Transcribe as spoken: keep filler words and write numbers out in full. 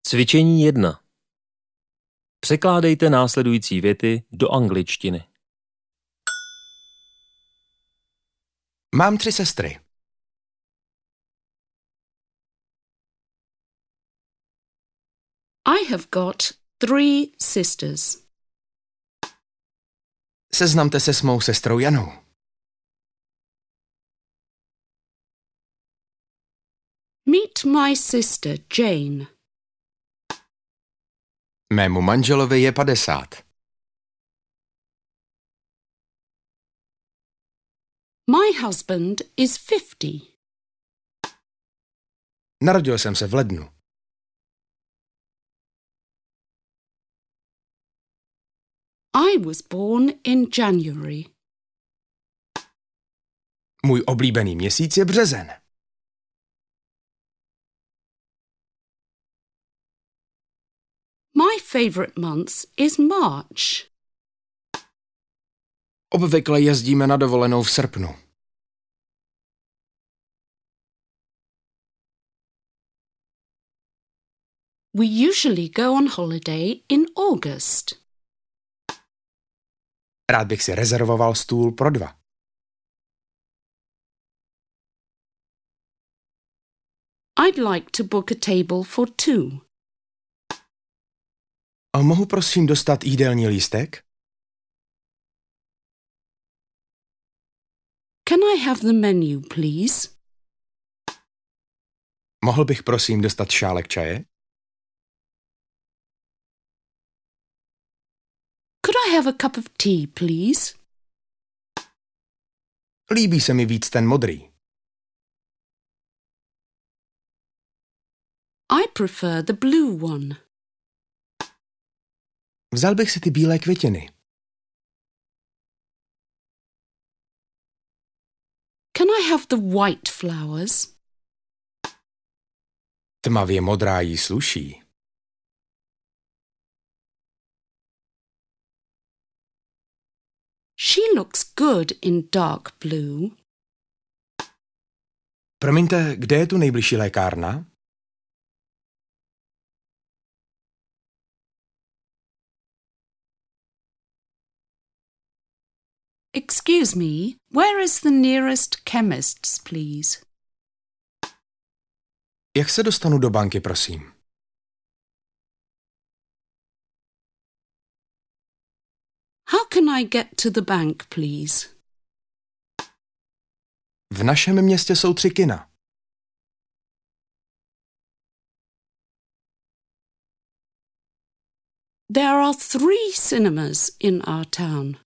Cvičení jedna. Překládejte následující věty do angličtiny. Mám tři sestry. I have got three sisters. Seznamte se s mou sestrou Janou. Meet my sister Jane. Mému manželovi je padesát. My husband is fifty. Narodil jsem se v lednu. I was born in January. Můj oblíbený měsíc je březen. My favourite month is March. Obvykle jezdíme na dovolenou v srpnu. We usually go on holiday in August. Rád bych si rezervoval stůl pro dva. I'd like to book a table for two. A mohu prosím dostat jídelní lístek? Can I have the menu, please? Mohl bych prosím dostat šálek čaje? Could I have a cup of tea, please? Líbí se mi víc ten modrý. I prefer the blue one. Vzal bych si ty bílé květiny. Can I have the white flowers? Tmavě modrá jí sluší. She looks good in dark blue. Promiňte, kde je tu nejbližší lékárna? Excuse me, where is the nearest chemist's, please? Jak se dostanu do banky, prosím? How can I get to the bank, please? V našem městě jsou tři kina. There are three cinemas in our town.